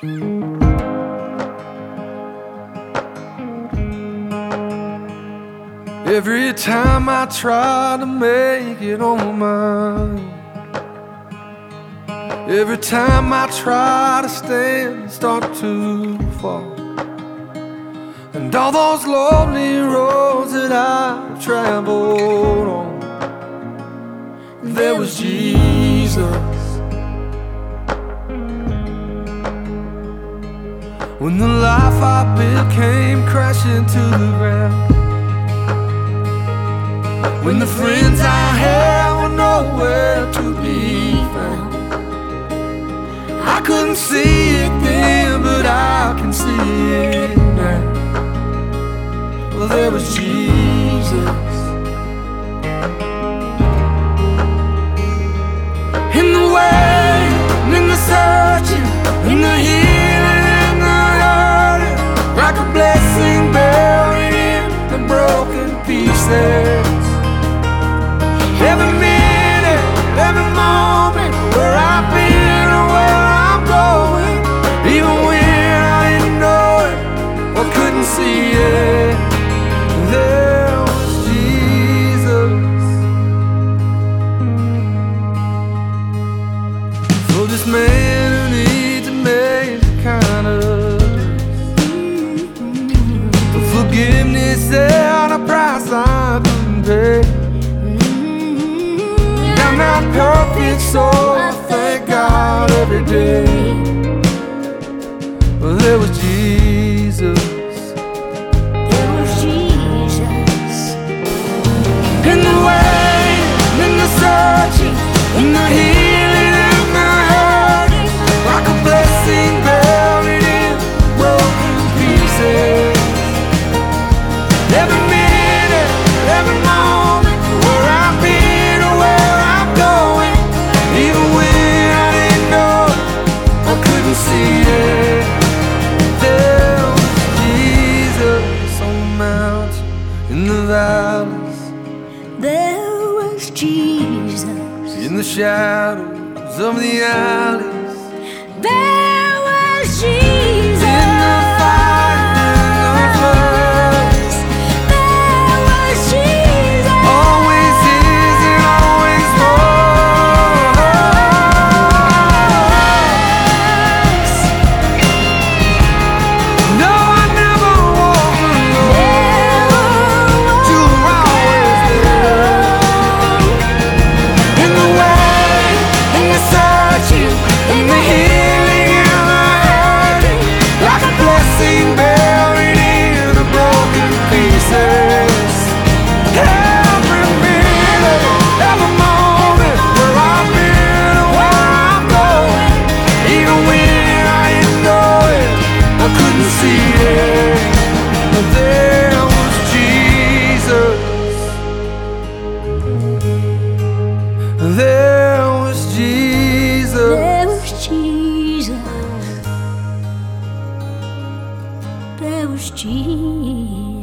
Every time I try to make it on my mind, every time I try to stand, start to fall. And all those lonely roads that I've traveled on, there was Jesus. When the life I built came crashing to the ground, when the friends I had were nowhere to be found. I couldn't see it then, but I can see it now. Well, there was Jesus. In the waiting, in the searching, in the healing, in the hurting, like a blessing buried in the broken pieces. Every minute, every moment, where I've been or where I'm going, even when I didn't know it or couldn't see it, there was Jesus. For this man who needs amazing kind of the forgiveness and a price I couldn't pay. I'm not perfect, so I thank God every day. Well, there was Jesus. There was Jesus. In the waiting, in the searching, in the healing, in the hurting, like a blessing buried in broken pieces. Every minute, every moment, where I've been or where I'm going, even when I didn't know I couldn't see it, there was Jesus on the mountain, in the valleys, There was Jesus. in the shadows of the alleys, There was Jesus. in the fire, in the floods, There was Jesus. always is and always was. No, I never walk alone. You were always there. In the waiting, in the searching, in the healing, in the hurting, like a blessing buried in the broken pieces. Every minute, every moment, where I've been and where I'm going, even when I didn't know it, I couldn't see it, but there was Jesus. There was Jesus. There was Jesus. There was Jesus.